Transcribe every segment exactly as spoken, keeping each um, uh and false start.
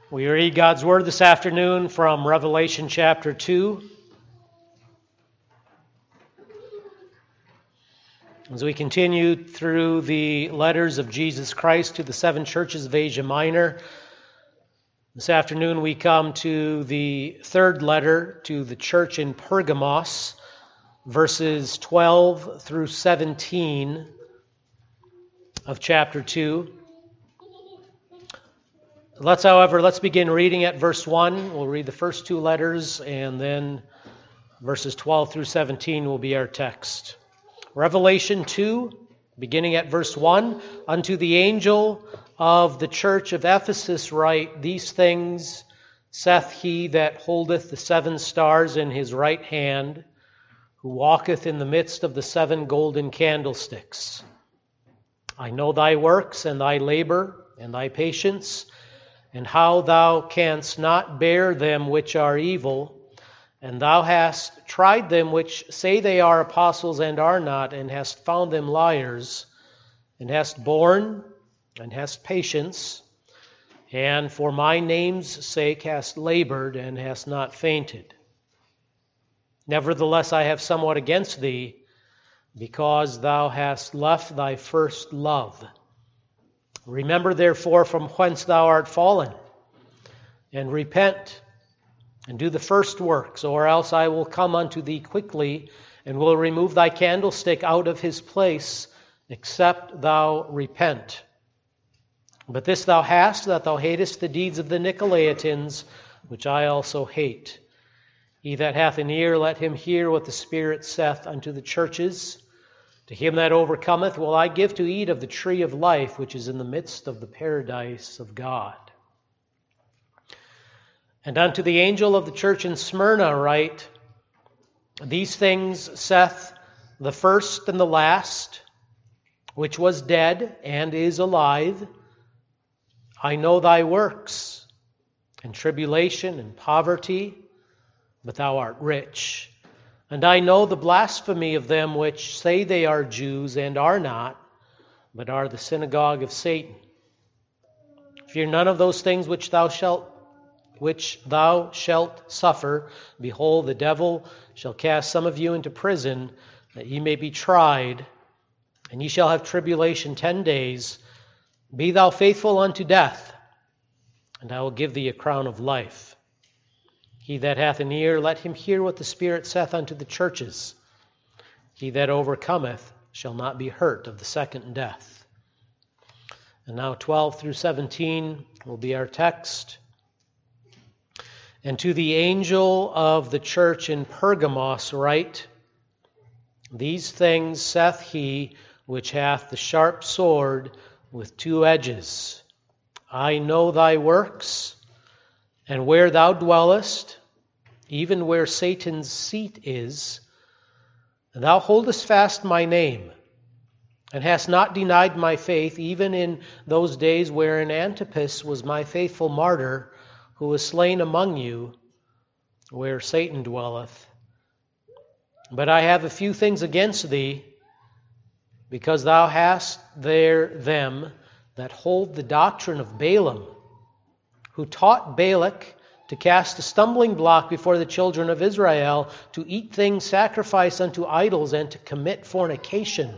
We read God's Word this afternoon from Revelation chapter two. As we continue through the letters of Jesus Christ to the seven churches of Asia Minor, this afternoon we come to the third letter to the church in Pergamos, verses twelve through seventeen of chapter two. Let's, however, let's begin reading at verse one. We'll read the first two letters, and then verses twelve through seventeen will be our text. Revelation two, beginning at verse one. Unto the angel of the church of Ephesus write, These things saith he that holdeth the seven stars in his right hand, who walketh in the midst of the seven golden candlesticks. I know thy works, and thy labor, and thy patience, and how thou canst not bear them which are evil, and thou hast tried them which say they are apostles and are not, and hast found them liars, and hast borne, and hast patience, and for my name's sake hast labored, and hast not fainted. Nevertheless, I have somewhat against thee, because thou hast left thy first love. Remember therefore from whence thou art fallen, and repent, and do the first works, or else I will come unto thee quickly, and will remove thy candlestick out of his place, except thou repent. But this thou hast, that thou hatest the deeds of the Nicolaitans, which I also hate. He that hath an ear, let him hear what the Spirit saith unto the churches. To him that overcometh will I give to eat of the tree of life, which is in the midst of the paradise of God. And unto the angel of the church in Smyrna write, These things saith the first and the last, which was dead and is alive. I know thy works, and tribulation and poverty, but thou art rich. And I know the blasphemy of them which say they are Jews and are not, but are the synagogue of Satan. Fear none of those things which thou shalt which thou shalt suffer. Behold, the devil shall cast some of you into prison, that ye may be tried, and ye shall have tribulation ten days. Be thou faithful unto death, and I will give thee a crown of life. He that hath an ear, let him hear what the Spirit saith unto the churches. He that overcometh shall not be hurt of the second death. And now twelve through seventeen will be our text. And to the angel of the church in Pergamos write, These things saith he which hath the sharp sword with two edges. I know thy works, and where thou dwellest, even where Satan's seat is, and thou holdest fast my name, and hast not denied my faith, even in those days wherein Antipas was my faithful martyr, who was slain among you, where Satan dwelleth. But I have a few things against thee, because thou hast there them that hold the doctrine of Balaam, who taught Balak to cast a stumbling block before the children of Israel, to eat things sacrificed unto idols, and to commit fornication.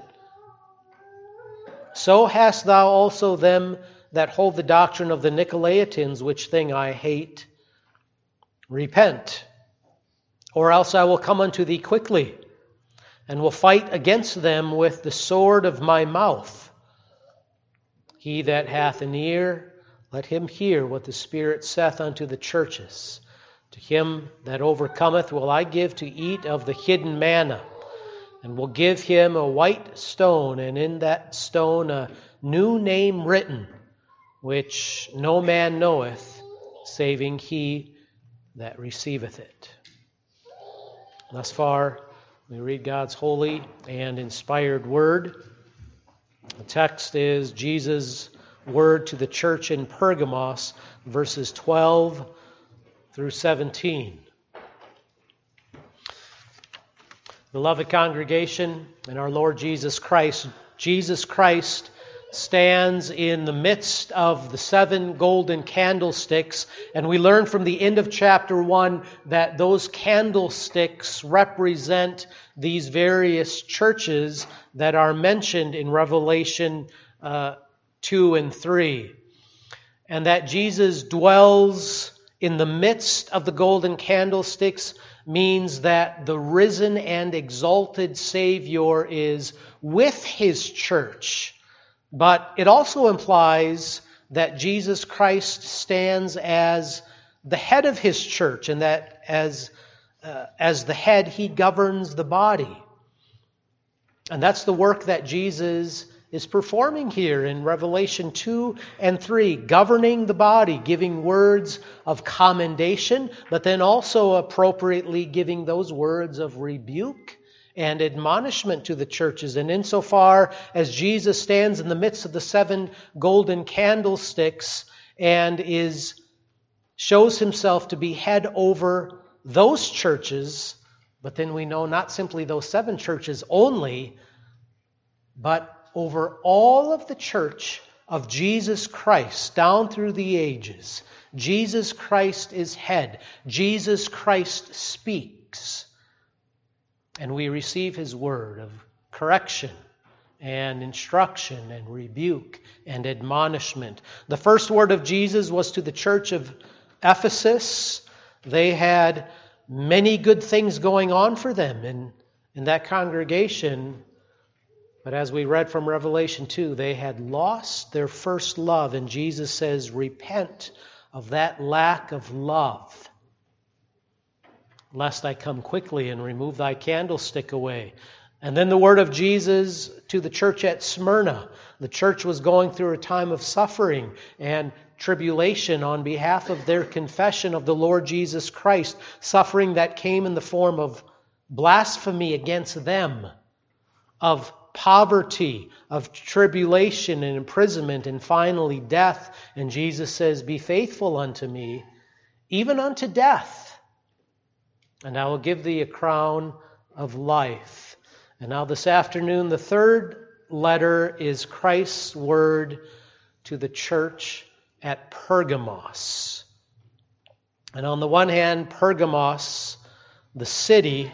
So hast thou also them that hold the doctrine of the Nicolaitans, which thing I hate. Repent, or else I will come unto thee quickly, and will fight against them with the sword of my mouth. He that hath an ear, let him hear what the Spirit saith unto the churches. To him that overcometh will I give to eat of the hidden manna, and will give him a white stone, and in that stone a new name written, which no man knoweth, saving he that receiveth it. Thus far, we read God's holy and inspired word. The text is Jesus' word to the church in Pergamos, verses twelve through seventeen. Beloved congregation, in our Lord Jesus Christ, Jesus Christ stands in the midst of the seven golden candlesticks, and we learn from the end of chapter one that those candlesticks represent these various churches that are mentioned in Revelation uh, two and three, and that Jesus dwells in the midst of the golden candlesticks means that the risen and exalted Savior is with His church. But it also implies that Jesus Christ stands as the head of His church, and that as, uh, as the head, He governs the body. And that's the work that Jesus is performing here in Revelation two and three, governing the body, giving words of commendation, but then also appropriately giving those words of rebuke and admonishment to the churches. And insofar as Jesus stands in the midst of the seven golden candlesticks and is shows Himself to be head over those churches, but then we know not simply those seven churches only, but over all of the church of Jesus Christ down through the ages. Jesus Christ is head. Jesus Christ speaks. And we receive His word of correction and instruction and rebuke and admonishment. The first word of Jesus was to the church of Ephesus. They had many good things going on for them in, in that congregation. But as we read from Revelation two, they had lost their first love. And Jesus says, repent of that lack of love, lest I come quickly and remove thy candlestick away. And then the word of Jesus to the church at Smyrna. The church was going through a time of suffering and tribulation on behalf of their confession of the Lord Jesus Christ, suffering that came in the form of blasphemy against them, of poverty, of tribulation and imprisonment, and finally death. And Jesus says, be faithful unto me, even unto death, and I will give thee a crown of life. And now this afternoon, the third letter is Christ's word to the church at Pergamos. And on the one hand, Pergamos, the city,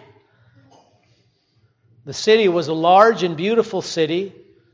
The city was a large and beautiful city.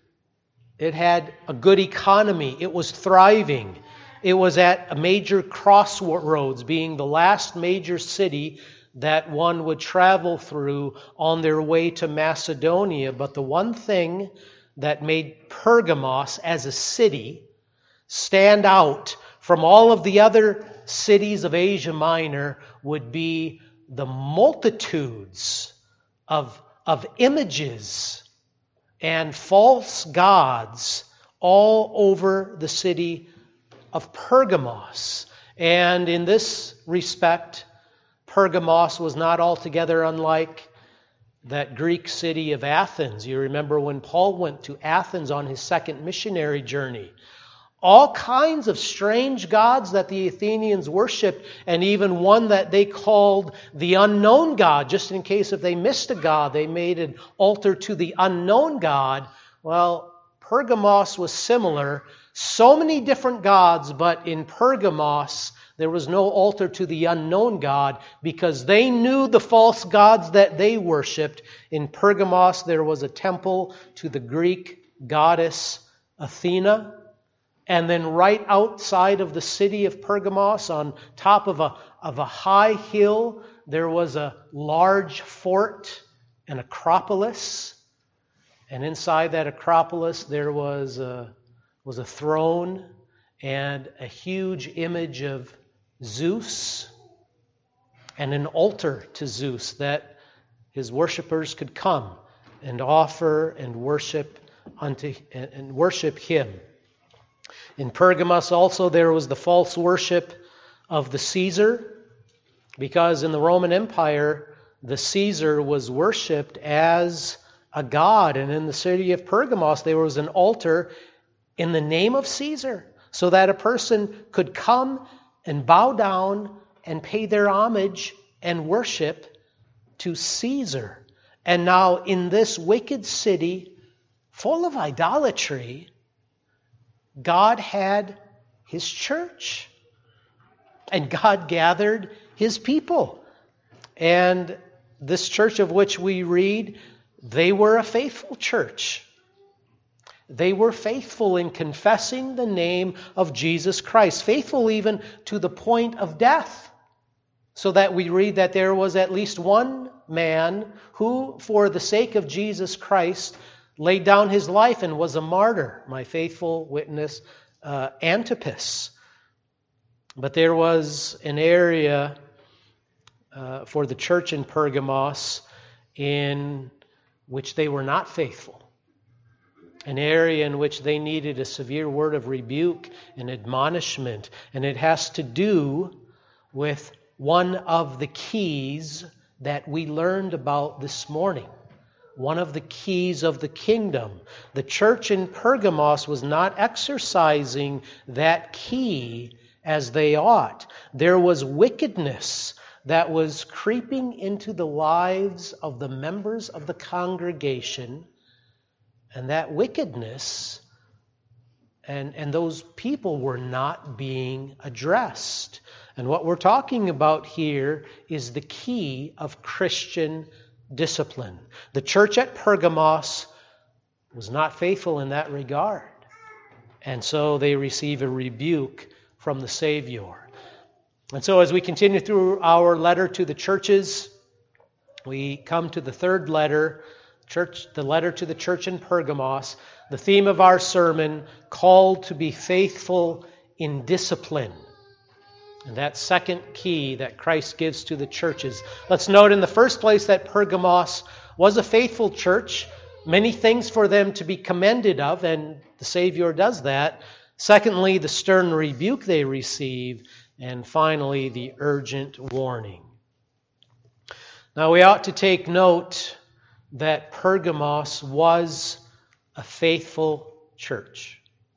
It had a good economy. It was thriving. It was at a major crossroads, being the last major city that one would travel through on their way to Macedonia. But the one thing that made Pergamos as a city stand out from all of the other cities of Asia Minor would be the multitudes of of images and false gods all over the city of Pergamos. And in this respect, Pergamos was not altogether unlike that Greek city of Athens. You remember when Paul went to Athens on his second missionary journey. All kinds of strange gods that the Athenians worshipped, and even one that they called the unknown God. Just in case if they missed a god, they made an altar to the unknown God. Well, Pergamos was similar. So many different gods, but in Pergamos, there was no altar to the unknown God because they knew the false gods that they worshipped. In Pergamos, there was a temple to the Greek goddess Athena. And then right outside of the city of Pergamos, on top of a, of a high hill, there was a large fort, an acropolis. And inside that acropolis, there was a, was a throne and a huge image of Zeus and an altar to Zeus that his worshipers could come and offer and worship unto and worship him. In Pergamos also there was the false worship of the Caesar, because in the Roman Empire the Caesar was worshipped as a god, and in the city of Pergamos there was an altar in the name of Caesar, so that a person could come and bow down and pay their homage and worship to Caesar. And now in this wicked city full of idolatry, God had His church. And God gathered His people. And this church of which we read, they were a faithful church. They were faithful in confessing the name of Jesus Christ, faithful even to the point of death. So that we read that there was at least one man who, for the sake of Jesus Christ, laid down his life and was a martyr, my faithful witness, uh, Antipas. But there was an area uh, for the church in Pergamos in which they were not faithful. An area in which they needed a severe word of rebuke and admonishment. And it has to do with one of the keys that we learned about this morning. One of the keys of the kingdom. The church in Pergamos was not exercising that key as they ought. There was wickedness that was creeping into the lives of the members of the congregation. And that wickedness and, and those people were not being addressed. And what we're talking about here is the key of Christian discipline. The church at Pergamos was not faithful in that regard. And so they receive a rebuke from the Savior. And so as we continue through our letter to the churches, we come to the third letter, church, the letter to the church in Pergamos. The theme of our sermon, called to be faithful in discipline. And that second key that Christ gives to the churches. Let's note in the first place that Pergamos was a faithful church. Many things for them to be commended of, and the Savior does that. Secondly, the stern rebuke they receive. And finally, the urgent warning. Now we ought to take note that Pergamos was a faithful church.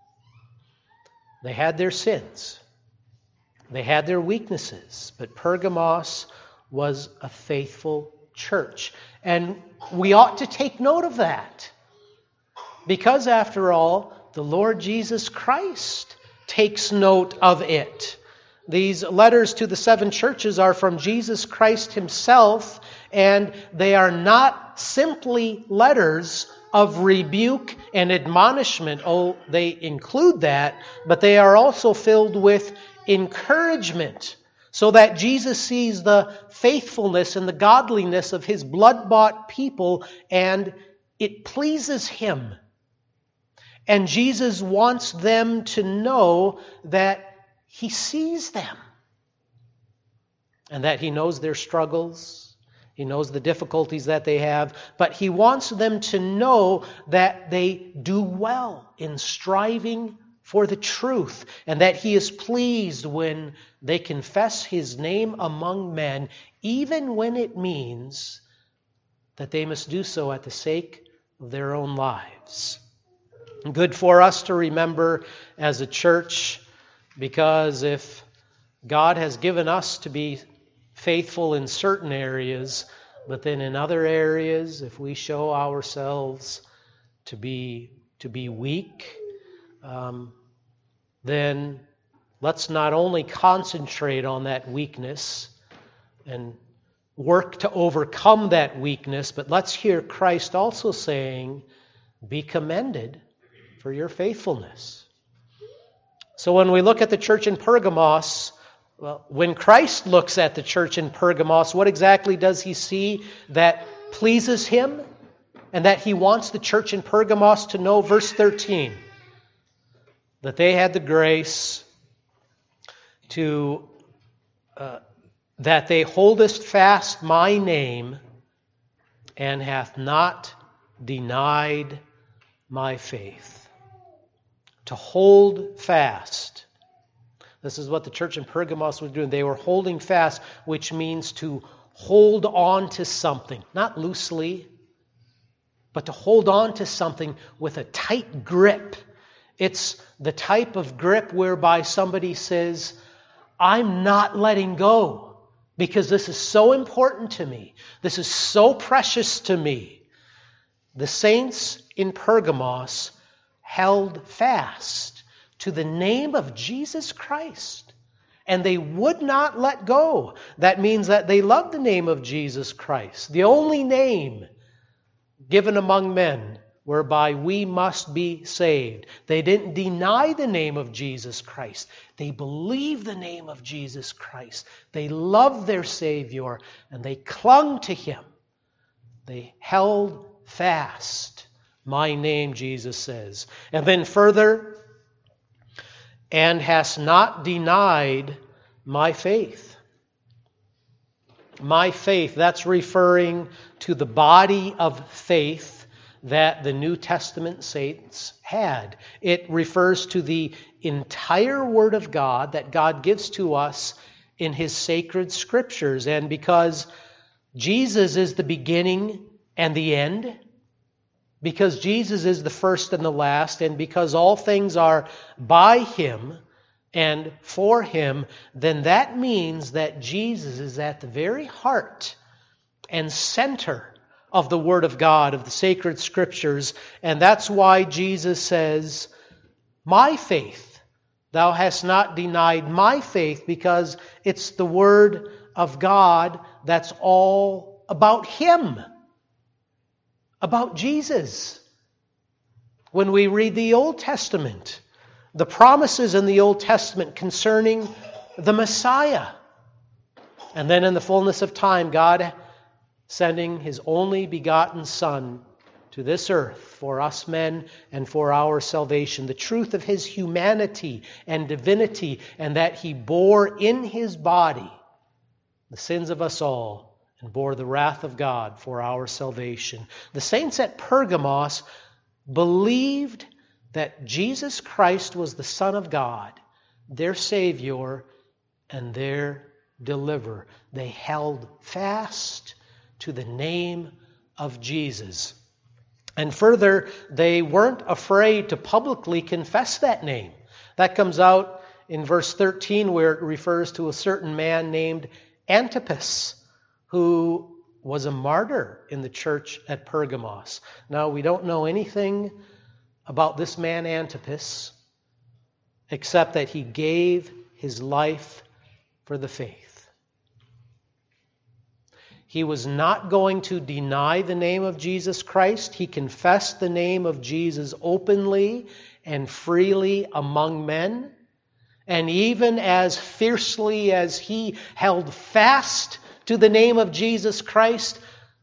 They had their sins. They had their weaknesses, but Pergamos was a faithful church. And we ought to take note of that. Because after all, the Lord Jesus Christ takes note of it. These letters to the seven churches are from Jesus Christ Himself, and they are not simply letters of rebuke and admonishment. Oh, they include that, but they are also filled with encouragement, so that Jesus sees the faithfulness and the godliness of His blood-bought people, and it pleases Him. And Jesus wants them to know that He sees them, and that He knows their struggles. He knows the difficulties that they have, but He wants them to know that they do well in striving for the truth, and that He is pleased when they confess His name among men, even when it means that they must do so at the sake of their own lives. Good for us to remember as a church, because if God has given us to be faithful in certain areas, but then in other areas, if we show ourselves to be to be weak, um, then let's not only concentrate on that weakness and work to overcome that weakness, but let's hear Christ also saying, be commended for your faithfulness. So when we look at the church in Pergamos, well, when Christ looks at the church in Pergamos, what exactly does He see that pleases Him and that He wants the church in Pergamos to know? Verse thirteen, that they had the grace to, uh, that they holdest fast my name and hath not denied my faith. To hold fast. This is what the church in Pergamos was doing. They were holding fast, which means to hold on to something. Not loosely, but to hold on to something with a tight grip. It's the type of grip whereby somebody says, I'm not letting go because this is so important to me. This is so precious to me. The saints in Pergamos held fast to the name of Jesus Christ. And they would not let go. That means that they loved the name of Jesus Christ, the only name given among men whereby we must be saved. They didn't deny the name of Jesus Christ. They believed the name of Jesus Christ. They loved their Savior, and they clung to Him. They held fast. My name, Jesus says. And then further, and hast not denied my faith. My faith, that's referring to the body of faith that the New Testament saints had. It refers to the entire Word of God that God gives to us in His sacred Scriptures. And because Jesus is the beginning and the end, because Jesus is the first and the last, and because all things are by Him and for Him, then that means that Jesus is at the very heart and center of the Word of God, of the sacred Scriptures. And that's why Jesus says, my faith, thou hast not denied my faith, because it's the Word of God that's all about Him, about Jesus. When we read the Old Testament, the promises in the Old Testament concerning the Messiah, and then in the fullness of time, God sending His only begotten Son to this earth for us men and for our salvation. The truth of His humanity and divinity, and that He bore in His body the sins of us all and bore the wrath of God for our salvation. The saints at Pergamos believed that Jesus Christ was the Son of God, their Savior and their deliverer. They held fast to the name of Jesus. And further, they weren't afraid to publicly confess that name. That comes out in verse thirteen, where it refers to a certain man named Antipas, who was a martyr in the church at Pergamos. Now, we don't know anything about this man Antipas, except that he gave his life for the faith. He was not going to deny the name of Jesus Christ. He confessed the name of Jesus openly and freely among men. And even as fiercely as he held fast to the name of Jesus Christ,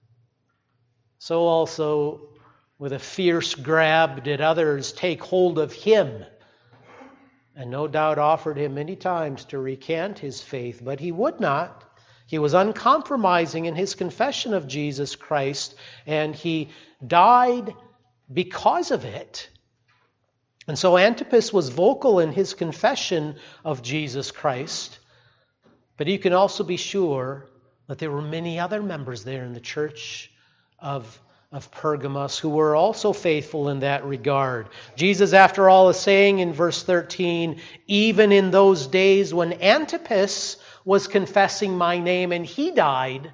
so also with a fierce grab did others take hold of him, and no doubt offered him many times to recant his faith, but he would not. He was uncompromising in his confession of Jesus Christ, and he died because of it. And so Antipas was vocal in his confession of Jesus Christ, but you can also be sure that there were many other members there in the church of, of Pergamos who were also faithful in that regard. Jesus, after all, is saying in verse thirteen, even in those days when Antipas was confessing my name and he died.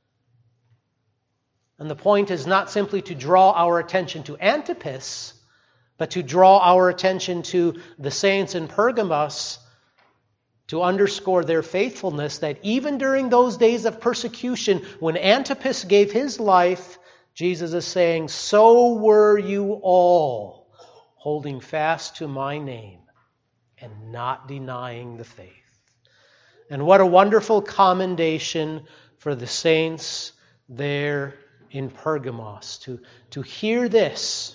And the point is not simply to draw our attention to Antipas, but to draw our attention to the saints in Pergamos, to underscore their faithfulness, that even during those days of persecution, when Antipas gave his life, Jesus is saying, so were you all, holding fast to my name and not denying the faith. And what a wonderful commendation for the saints there in Pergamos to, to hear this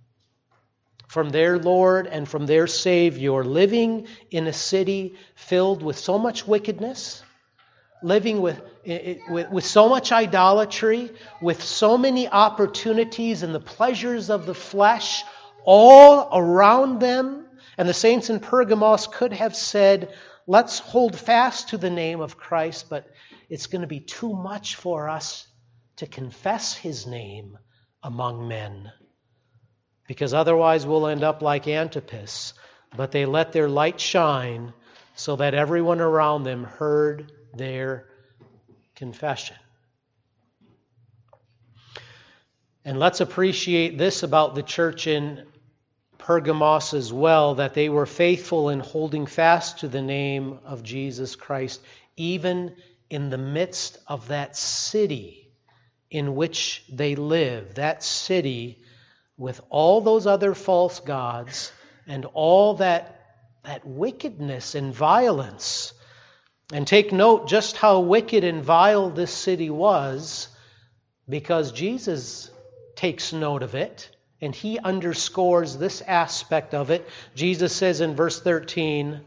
from their Lord and from their Savior, living in a city filled with so much wickedness, living with, with, with so much idolatry, with so many opportunities and the pleasures of the flesh all around them. And the saints in Pergamos could have said, let's hold fast to the name of Christ, but it's going to be too much for us to confess His name among men, because otherwise we'll end up like Antipas. But they let their light shine so that everyone around them heard their confession. And let's appreciate this about the church in Pergamos as well, that they were faithful in holding fast to the name of Jesus Christ, even in the midst of that city in which they live, that city with all those other false gods and all that, that wickedness and violence. And take note just how wicked and vile this city was, because Jesus takes note of it, and he underscores this aspect of it. Jesus says in verse thirteen,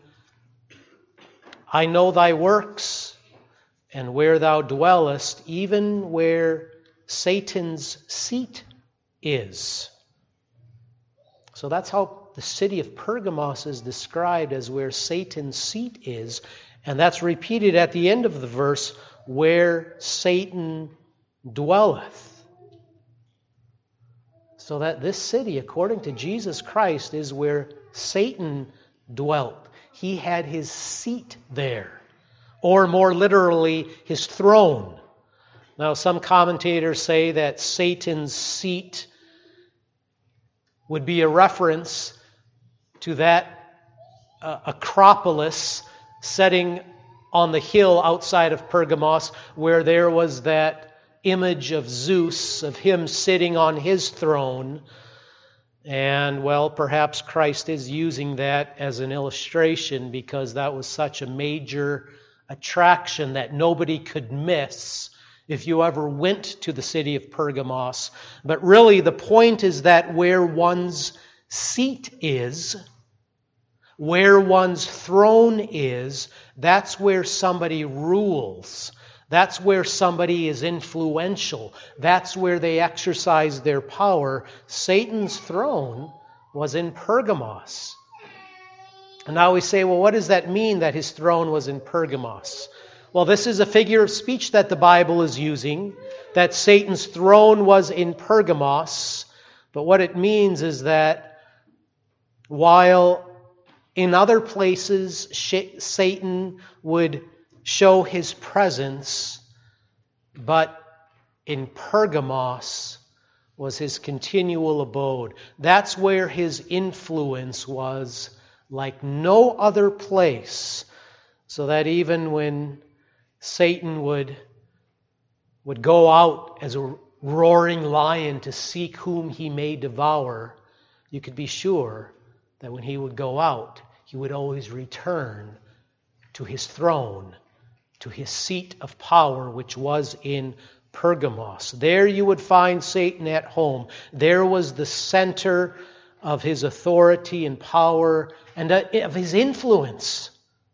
I know thy works, and where thou dwellest, even where Satan's seat is. So that's how the city of Pergamos is described, as where Satan's seat is. And that's repeated at the end of the verse, where Satan dwelleth. So that this city, according to Jesus Christ, is where Satan dwelt. He had his seat there, or more literally, his throne. Now, some commentators say that Satan's seat would be a reference to that uh, Acropolis setting on the hill outside of Pergamos, where there was that image of Zeus, of him sitting on his throne. And, well, perhaps Christ is using that as an illustration because that was such a major attraction that nobody could miss if you ever went to the city of Pergamos. But really, the point is that where one's seat is, where one's throne is, that's where somebody rules. That's where somebody is influential. That's where they exercise their power. Satan's throne was in Pergamos. And now we say, well, what does that mean that his throne was in Pergamos? Well, this is a figure of speech that the Bible is using, that Satan's throne was in Pergamos. But what it means is that while in other places Satan would show his presence, but in Pergamos was his continual abode. That's where his influence was like no other place. So that even when Satan would, would go out as a roaring lion to seek whom he may devour, you could be sure that when he would go out, he would always return to his throne, to his seat of power, which was in Pergamos. There you would find Satan at home. There was the center of his authority and power and of his influence.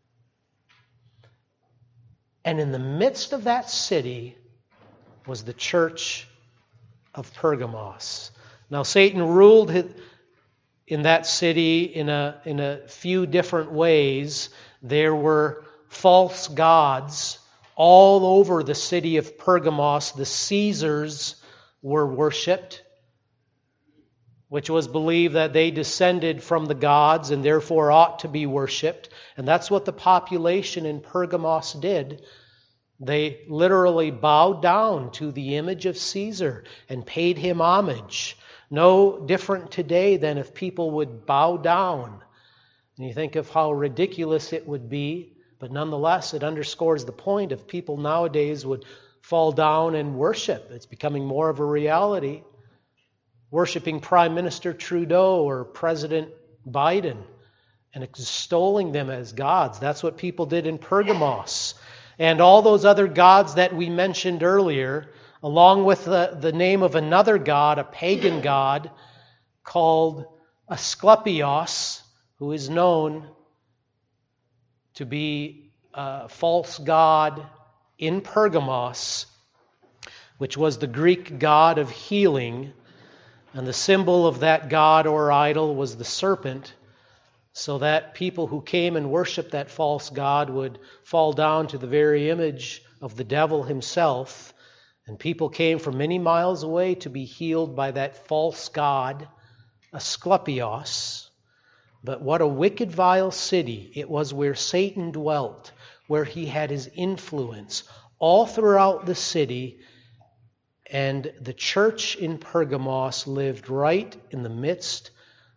And in the midst of that city was the church of Pergamos. Now, Satan ruled in that city in a, in a few different ways. There were false gods all over the city of Pergamos. The Caesars were worshipped, which was believed that they descended from the gods and therefore ought to be worshipped. And that's what the population in Pergamos did. They literally bowed down to the image of Caesar and paid him homage. No different today than if people would bow down. And you think of how ridiculous it would be, but nonetheless it underscores the point if people nowadays would fall down and worship. It's becoming more of a reality. Worshipping Prime Minister Trudeau or President Biden and extolling them as gods. That's what people did in Pergamos. And all those other gods that we mentioned earlier, along with the, the name of another god, a pagan god, called Asclepios, who is known to be a false god in Pergamos, which was the Greek god of healing. And the symbol of that god or idol was the serpent, so that people who came and worshiped that false god would fall down to the very image of the devil himself. And people came from many miles away to be healed by that false god, Asclepios. But what a wicked, vile city. It was where Satan dwelt, where he had his influence all throughout the city. And the church in Pergamos lived right in the midst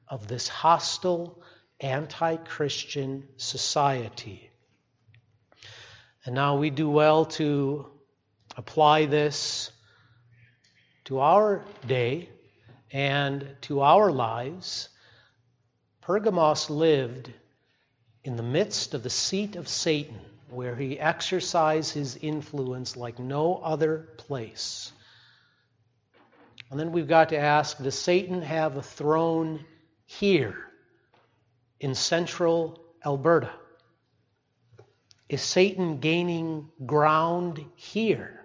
of this hostile, anti-Christian society. And now we do well to apply this to our day and to our lives. Pergamos lived in the midst of the seat of Satan, where he exercised his influence like no other place. And then we've got to ask, does Satan have a throne here in central Alberta? Is Satan gaining ground here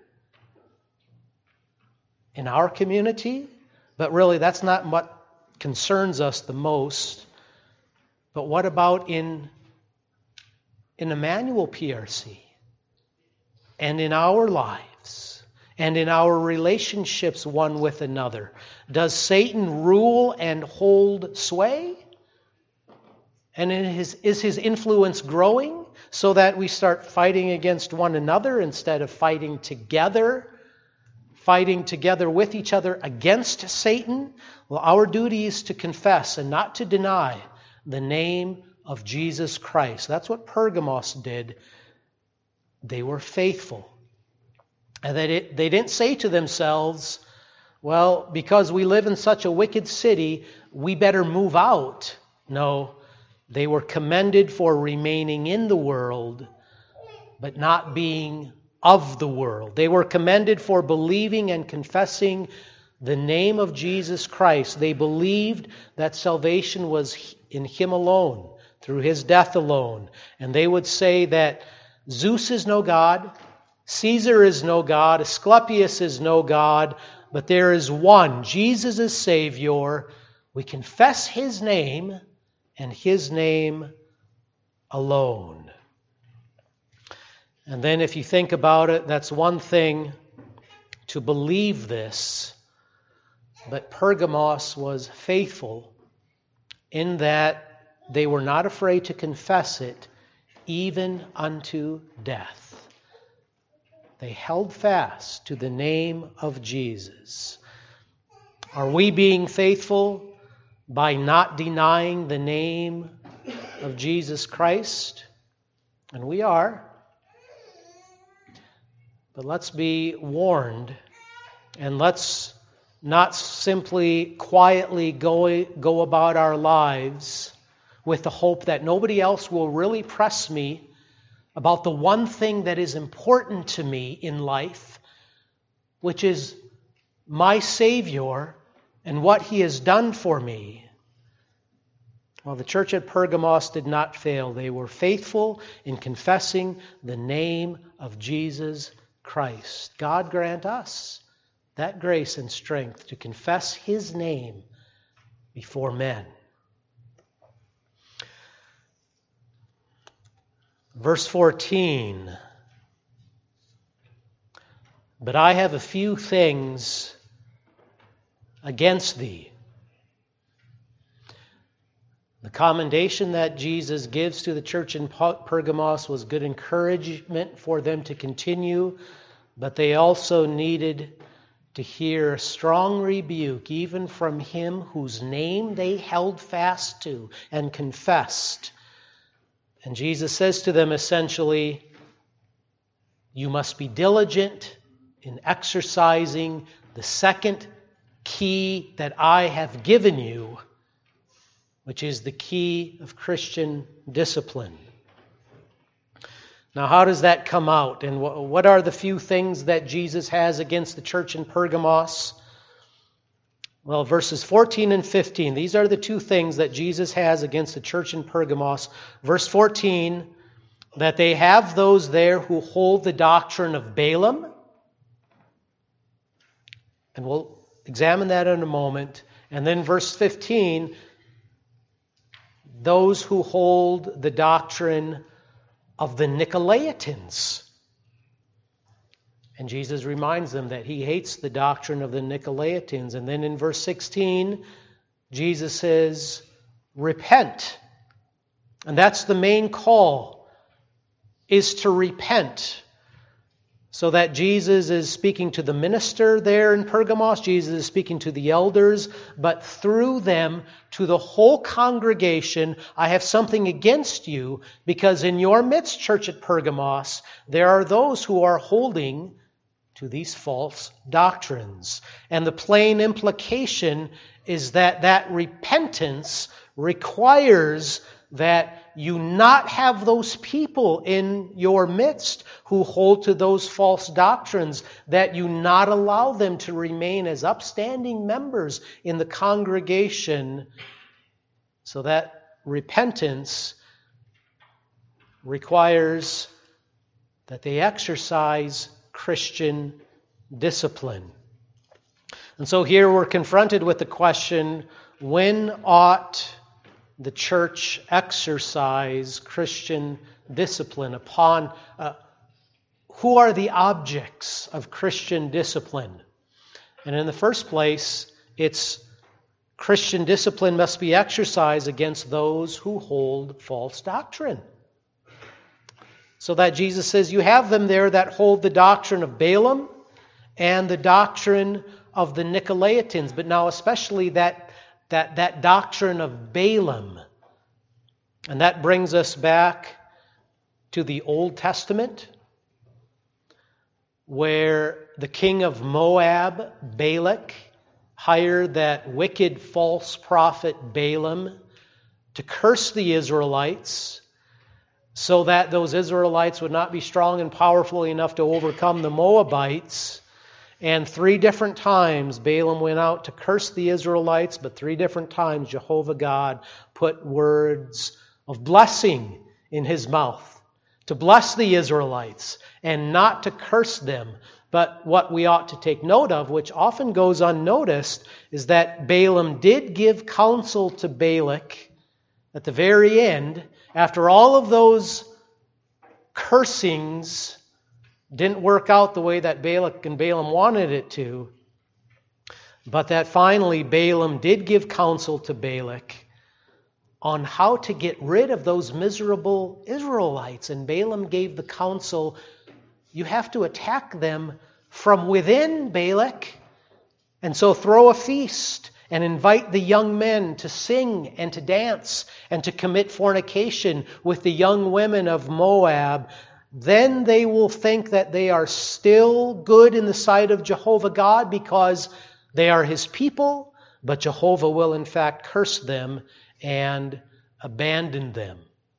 in our community? But really, that's not what concerns us the most. But what about in, in Emmanuel P R C and in our lives and in our relationships one with another? Does Satan rule and hold sway? And in his, is his influence growing so that we start fighting against one another instead of fighting together, fighting together with each other against Satan? Well, our duty is to confess and not to deny the name of Jesus Christ. That's what Pergamos did. They were faithful. And they, they didn't say to themselves, well, because we live in such a wicked city, we better move out. No, they were commended for remaining in the world, but not being of the world. They were commended for believing and confessing the name of Jesus Christ. They believed that salvation was in Him alone, through His death alone. And they would say that Zeus is no God, Caesar is no God, Asclepius is no God, but there is one. Jesus is Savior. We confess His name and His name alone. And then if you think about it, that's one thing to believe this, but Pergamos was faithful in that they were not afraid to confess it even unto death. They held fast to the name of Jesus. Are we being faithful by not denying the name of Jesus Christ? And we are. But let's be warned, and let's not simply quietly go, go about our lives with the hope that nobody else will really press me about the one thing that is important to me in life, which is my Savior and what He has done for me. Well, the church at Pergamos did not fail. They were faithful in confessing the name of Jesus Christ. God grant us that grace and strength to confess His name before men. Verse fourteen. But I have a few things against thee. The commendation that Jesus gives to the church in Pergamos was good encouragement for them to continue, but they also needed to hear a strong rebuke, even from Him whose name they held fast to and confessed. And Jesus says to them essentially, you must be diligent in exercising the second key that I have given you, which is the key of Christian discipline. Now, how does that come out? And what are the few things that Jesus has against the church in Pergamos? Well, verses fourteen and fifteen, these are the two things that Jesus has against the church in Pergamos. Verse fourteen, that they have those there who hold the doctrine of Balaam. And we'll examine that in a moment. And then verse fifteen, those who hold the doctrine of the Nicolaitans. And Jesus reminds them that He hates the doctrine of the Nicolaitans. And then in verse sixteen, Jesus says, repent. And that's the main call, is to repent. So that Jesus is speaking to the minister there in Pergamos, Jesus is speaking to the elders, but through them to the whole congregation, I have something against you, because in your midst, church at Pergamos, there are those who are holding to these false doctrines. And the plain implication is that that repentance requires that you not have those people in your midst who hold to those false doctrines, that you not allow them to remain as upstanding members in the congregation, so that repentance requires that they exercise Christian discipline. And so here we're confronted with the question, when ought the church exercise Christian discipline upon, uh, who are the objects of Christian discipline? And in the first place, it's Christian discipline must be exercised against those who hold false doctrine. So that Jesus says you have them there that hold the doctrine of Balaam and the doctrine of the Nicolaitans, but now especially that That, that doctrine of Balaam. And that brings us back to the Old Testament, where the king of Moab, Balak, hired that wicked false prophet Balaam to curse the Israelites, so that those Israelites would not be strong and powerful enough to overcome the Moabites. And three different times Balaam went out to curse the Israelites, but three different times Jehovah God put words of blessing in his mouth to bless the Israelites and not to curse them. But what we ought to take note of, which often goes unnoticed, is that Balaam did give counsel to Balak at the very end, after all of those cursings didn't work out the way that Balak and Balaam wanted it to, but that finally Balaam did give counsel to Balak on how to get rid of those miserable Israelites. And Balaam gave the counsel, you have to attack them from within, Balak. And so throw a feast and invite the young men to sing and to dance and to commit fornication with the young women of Moab. Then they will think that they are still good in the sight of Jehovah God because they are His people, but Jehovah will in fact curse them and abandon them.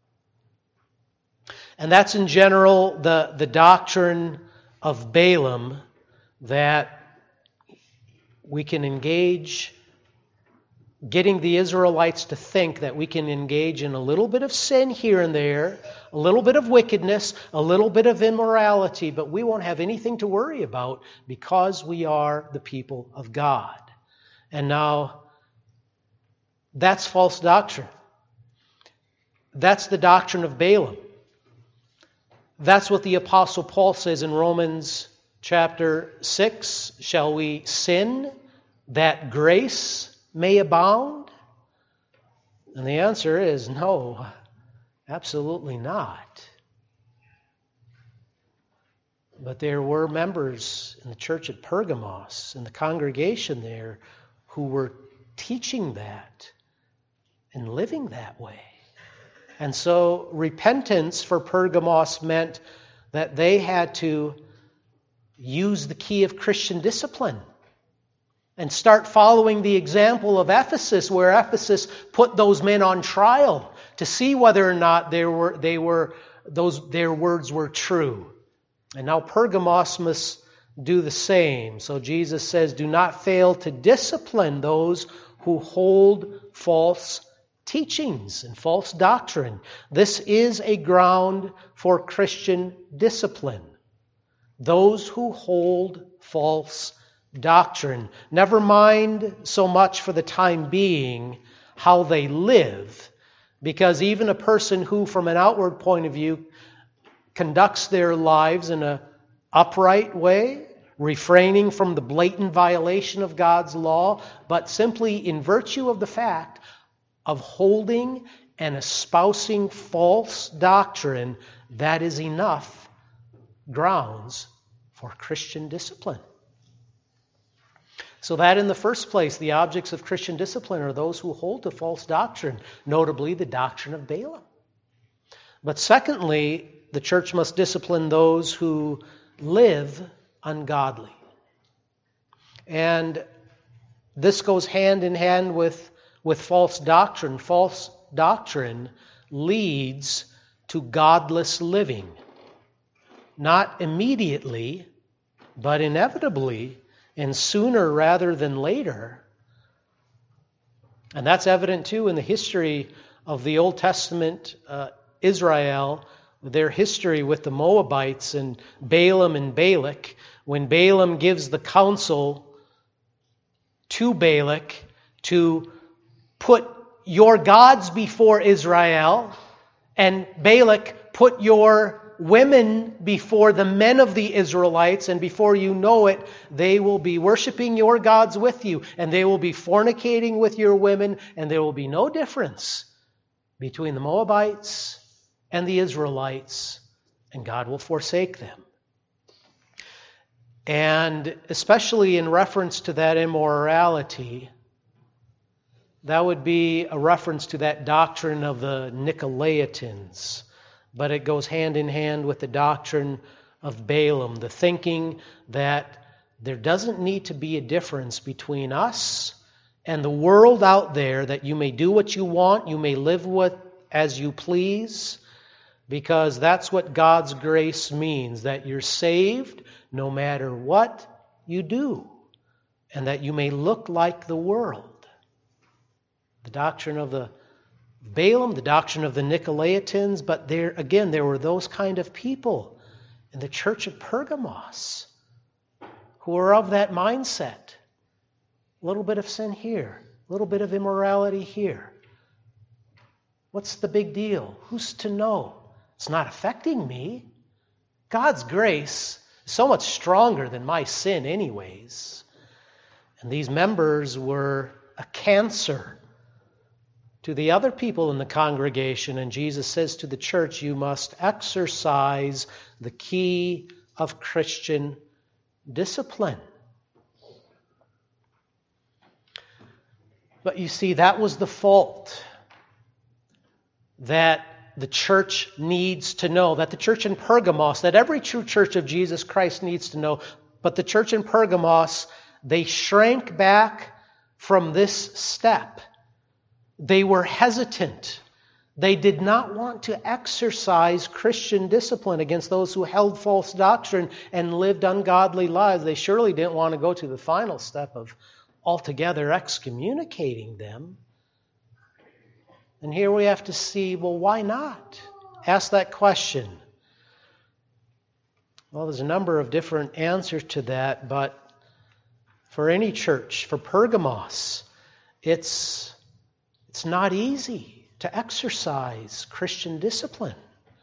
And that's in general the, the doctrine of Balaam, that we can engage, getting the Israelites to think that we can engage in a little bit of sin here and there, a little bit of wickedness, a little bit of immorality, but we won't have anything to worry about because we are the people of God. And now, that's false doctrine. That's the doctrine of Balaam. That's what the Apostle Paul says in Romans chapter six. Shall we sin that grace may abound? And the answer is no, absolutely not. But there were members in the church at Pergamos, in the congregation there, who were teaching that and living that way. And so repentance for Pergamos meant that they had to use the key of Christian discipline and start following the example of Ephesus, where Ephesus put those men on trial to see whether or not they were, they were, those, their words were true. And now Pergamos must do the same. So Jesus says, do not fail to discipline those who hold false teachings and false doctrine. This is a ground for Christian discipline. Those who hold false doctrine. Never mind so much for the time being how they live, because even a person who, from an outward point of view, conducts their lives in an upright way, refraining from the blatant violation of God's law, but simply in virtue of the fact of holding and espousing false doctrine, that is enough grounds for Christian discipline. So that in the first place, the objects of Christian discipline are those who hold to false doctrine, notably the doctrine of Balaam. But secondly, the church must discipline those who live ungodly. And this goes hand in hand with, with false doctrine. False doctrine leads to godless living. Not immediately, but inevitably, and sooner rather than later. And that's evident too in the history of the Old Testament uh, Israel, their history with the Moabites and Balaam and Balak. When Balaam gives the counsel to Balak to put your gods before Israel, and Balak put your women before the men of the Israelites, and before you know it, they will be worshiping your gods with you, and they will be fornicating with your women, and there will be no difference between the Moabites and the Israelites, and God will forsake them. And especially in reference to that immorality, that would be a reference to that doctrine of the Nicolaitans. But it goes hand in hand with the doctrine of Balaam, the thinking that there doesn't need to be a difference between us and the world out there, that you may do what you want, you may live with as you please, because that's what God's grace means, that you're saved no matter what you do, and that you may look like the world. The doctrine of the Balaam, the doctrine of the Nicolaitans, but there again, there were those kind of people in the church of Pergamos who were of that mindset. A little bit of sin here, a little bit of immorality here. What's the big deal? Who's to know? It's not affecting me. God's grace is so much stronger than my sin anyways. And these members were a cancer to the other people in the congregation, and Jesus says to the church, you must exercise the key of Christian discipline. But you see, that was the fault that the church needs to know, that the church in Pergamos, that every true church of Jesus Christ needs to know. But the church in Pergamos, they shrank back from this step. They were hesitant. They did not want to exercise Christian discipline against those who held false doctrine and lived ungodly lives. They surely didn't want to go to the final step of altogether excommunicating them. And here we have to see, well, why not? Ask that question. Well, there's a number of different answers to that, but for any church, for Pergamos, it's It's not easy to exercise Christian discipline.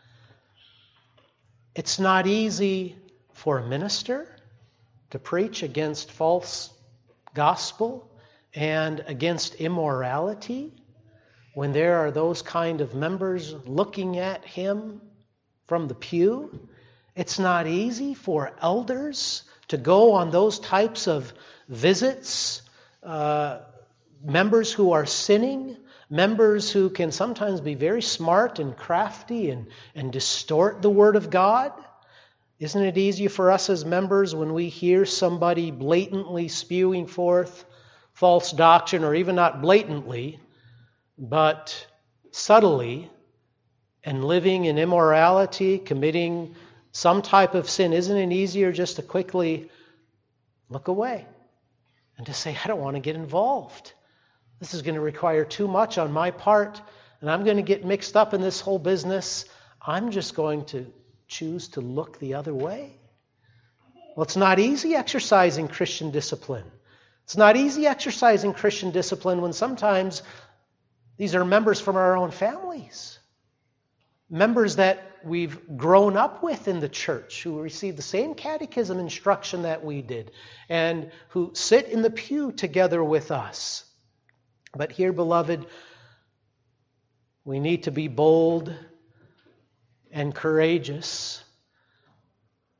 It's not easy for a minister to preach against false gospel and against immorality when there are those kind of members looking at him from the pew. It's not easy for elders to go on those types of visits, uh, members who are sinning, members who can sometimes be very smart and crafty and, and distort the Word of God. Isn't it easier for us as members when we hear somebody blatantly spewing forth false doctrine, or even not blatantly, but subtly, and living in immorality, committing some type of sin? Isn't it easier just to quickly look away and to say, I don't want to get involved. This is going to require too much on my part, and I'm going to get mixed up in this whole business. I'm just going to choose to look the other way. Well, it's not easy exercising Christian discipline. It's not easy exercising Christian discipline when sometimes these are members from our own families. Members that we've grown up with in the church, who receive the same catechism instruction that we did, and who sit in the pew together with us. But here, beloved, we need to be bold and courageous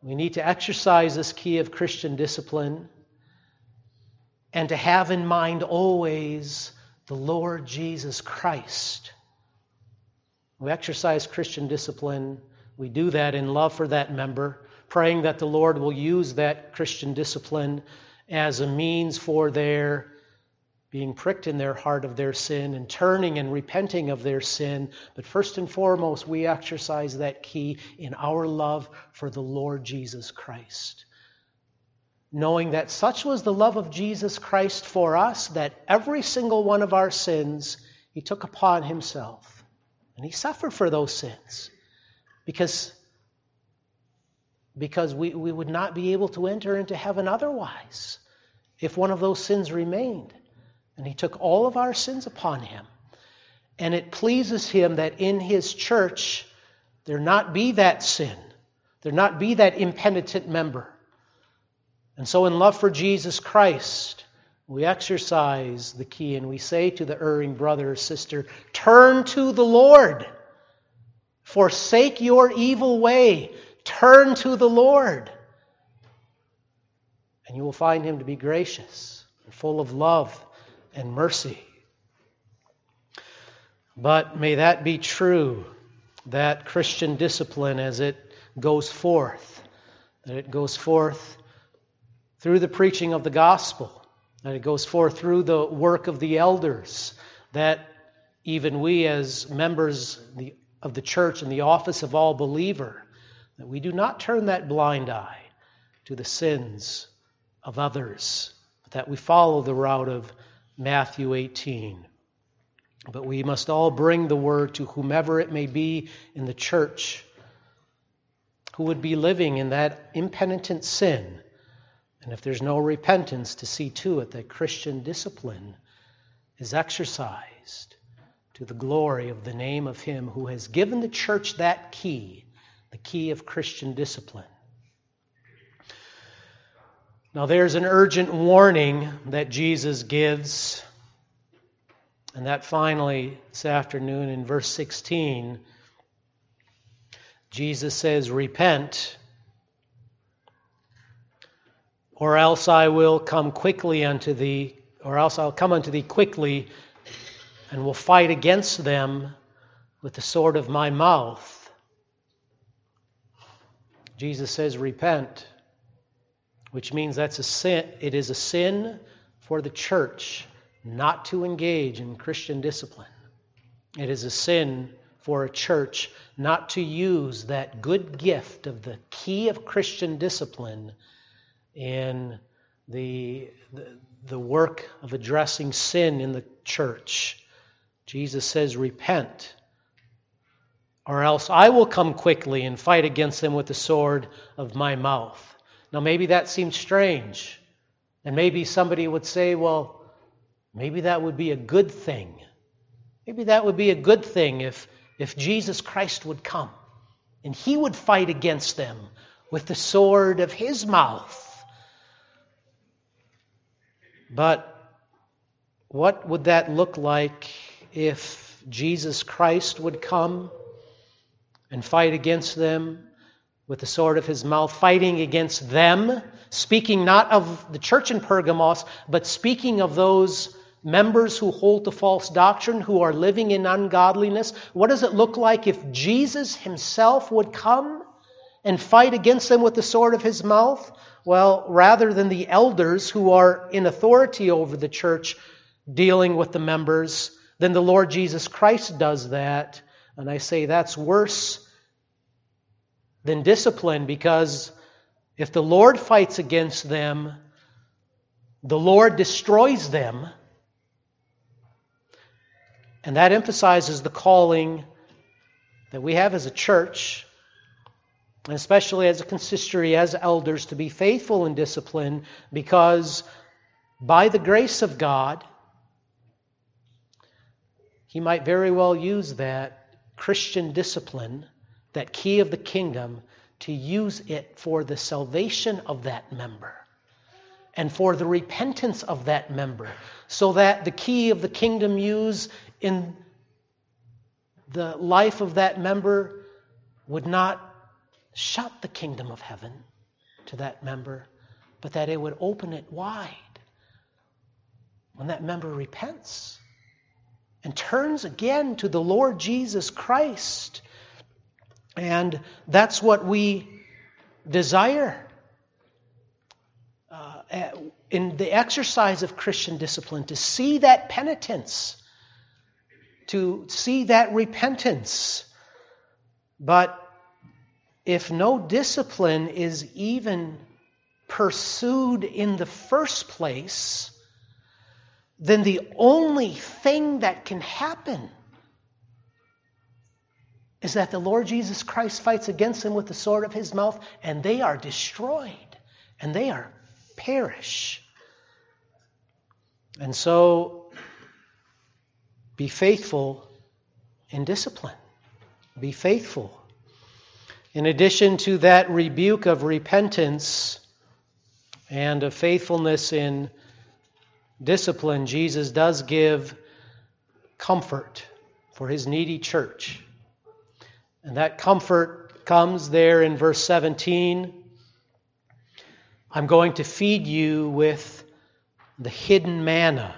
We need to exercise this key of Christian discipline and to have in mind always the Lord Jesus Christ. We exercise Christian discipline. We do that in love for that member, praying that the Lord will use that Christian discipline as a means for their being pricked in their heart of their sin and turning and repenting of their sin. But first and foremost, we exercise that key in our love for the Lord Jesus Christ. Knowing that such was the love of Jesus Christ for us, that every single one of our sins He took upon Himself. And He suffered for those sins. Because, because we, we would not be able to enter into heaven otherwise if one of those sins remained. And He took all of our sins upon Him. And it pleases Him that in His church there not be that sin. There not be that impenitent member. And so in love for Jesus Christ, we exercise the key and we say to the erring brother or sister, turn to the Lord. Forsake your evil way. Turn to the Lord. And you will find Him to be gracious and full of love and mercy. But may that be true, that Christian discipline as it goes forth, that it goes forth through the preaching of the gospel, that it goes forth through the work of the elders, that even we as members of the church in the office of all believer, that we do not turn that blind eye to the sins of others, but that we follow the route of Matthew eighteen. But we must all bring the word to whomever it may be in the church who would be living in that impenitent sin. And if there's no repentance, to see to it that Christian discipline is exercised to the glory of the name of Him who has given the church that key, the key of Christian discipline. Now there's an urgent warning that Jesus gives, and that finally this afternoon in verse sixteen, Jesus says, repent, or else I will come quickly unto thee, or else I'll come unto thee quickly, and will fight against them with the sword of my mouth. Jesus says, repent, which means that's a sin. It is a sin for the church not to engage in Christian discipline. It is a sin for a church not to use that good gift of the key of Christian discipline in the, the, the work of addressing sin in the church. Jesus says, repent, or else I will come quickly and fight against them with the sword of my mouth. Now maybe that seems strange, and maybe somebody would say, well, maybe that would be a good thing. Maybe that would be a good thing if, if Jesus Christ would come and He would fight against them with the sword of His mouth. But what would that look like if Jesus Christ would come and fight against them with the sword of His mouth, fighting against them, speaking not of the church in Pergamos, but speaking of those members who hold to false doctrine, who are living in ungodliness? What does it look like if Jesus Himself would come and fight against them with the sword of His mouth? Well, rather than the elders who are in authority over the church dealing with the members, then the Lord Jesus Christ does that. And I say that's worse than discipline, because if the Lord fights against them, the Lord destroys them. And that emphasizes the calling that we have as a church, and especially as a consistory, as elders, to be faithful in discipline, because by the grace of God, He might very well use that Christian discipline, that key of the kingdom, to use it for the salvation of that member and for the repentance of that member, so that the key of the kingdom used in the life of that member would not shut the kingdom of heaven, to that member, but that it would open it wide when that member repents and turns again to the Lord Jesus Christ. And that's what we desire uh, in the exercise of Christian discipline, to see that penitence, to see that repentance. But if no discipline is even pursued in the first place, then the only thing that can happen is that the Lord Jesus Christ fights against them with the sword of his mouth, and they are destroyed, and they are perish. And so, be faithful in discipline. Be faithful. In addition to that rebuke of repentance and of faithfulness in discipline, Jesus does give comfort for his needy church. And that comfort comes there in verse seventeen. I'm going to feed you with the hidden manna.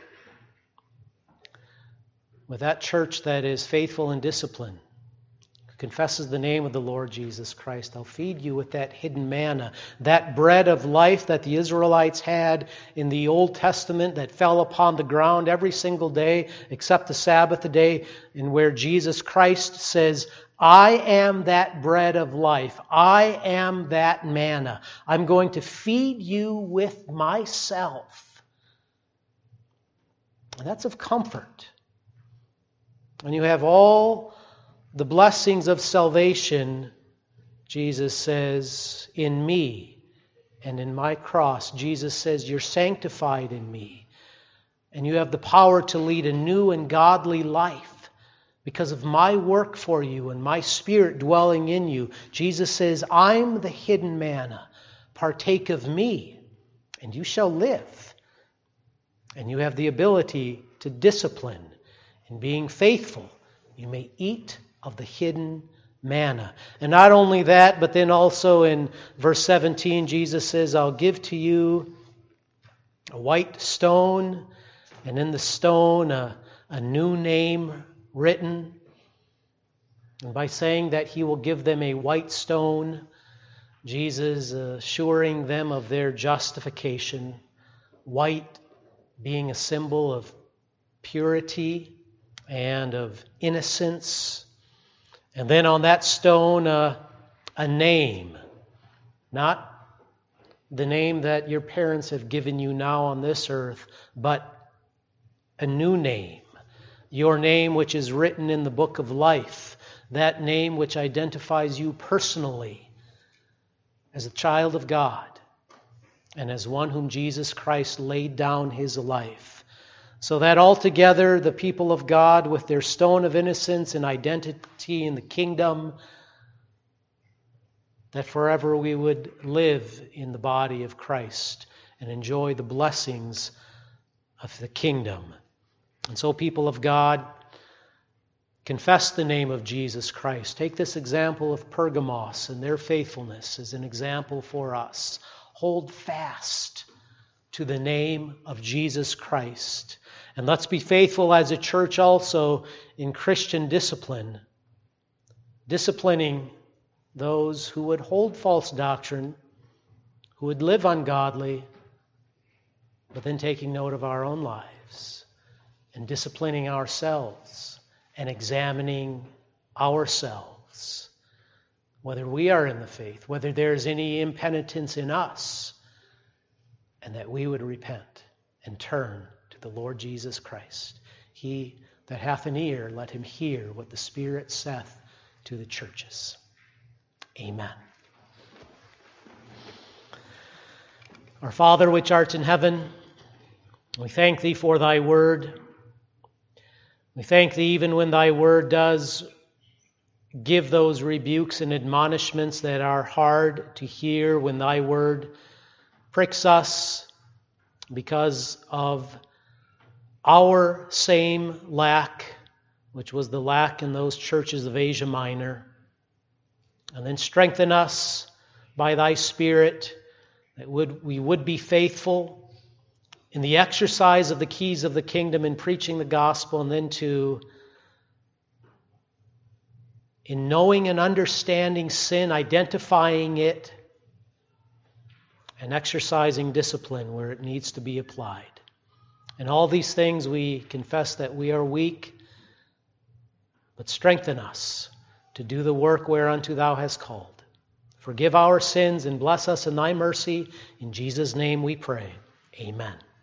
With that church that is faithful in discipline, confesses the name of the Lord Jesus Christ, I'll feed you with that hidden manna, that bread of life that the Israelites had in the Old Testament that fell upon the ground every single day except the Sabbath day, and where Jesus Christ says, I am that bread of life. I am that manna. I'm going to feed you with myself. And that's of comfort. When you have all the blessings of salvation, Jesus says, in me and in my cross. Jesus says, you're sanctified in me. And you have the power to lead a new and godly life because of my work for you and my Spirit dwelling in you. Jesus says, I'm the hidden manna. Partake of me, and you shall live. And you have the ability to discipline. In being faithful, you may eat of the hidden manna. And not only that, but then also in verse seventeen, Jesus says, I'll give to you a white stone, and in the stone a, a new name written. And by saying that he will give them a white stone, Jesus assuring them of their justification, white being a symbol of purity and of innocence. And then on that stone, uh, a name. Not the name that your parents have given you now on this earth, but a new name. Your name which is written in the book of life. That name which identifies you personally as a child of God and as one whom Jesus Christ laid down his life. So that altogether the people of God, with their stone of innocence and identity in the kingdom, that forever we would live in the body of Christ and enjoy the blessings of the kingdom. And so, people of God, confess the name of Jesus Christ. Take this example of Pergamos and their faithfulness as an example for us. Hold fast to the name of Jesus Christ. And let's be faithful as a church also in Christian discipline, disciplining those who would hold false doctrine, who would live ungodly, but then taking note of our own lives and disciplining ourselves and examining ourselves, whether we are in the faith, whether there's any impenitence in us, and that we would repent and turn to the Lord Jesus Christ. He that hath an ear, let him hear what the Spirit saith to the churches. Amen. Our Father which art in heaven, we thank thee for thy word. We thank thee even when thy word does give those rebukes and admonishments that are hard to hear, when thy word pricks us because of our same lack, which was the lack in those churches of Asia Minor. And then strengthen us by thy Spirit, that would, we would be faithful in the exercise of the keys of the kingdom in preaching the gospel, and then to, in knowing and understanding sin, identifying it, and exercising discipline where it needs to be applied. In all these things we confess that we are weak, but strengthen us to do the work whereunto thou hast called. Forgive our sins and bless us in thy mercy. In Jesus' name we pray. Amen.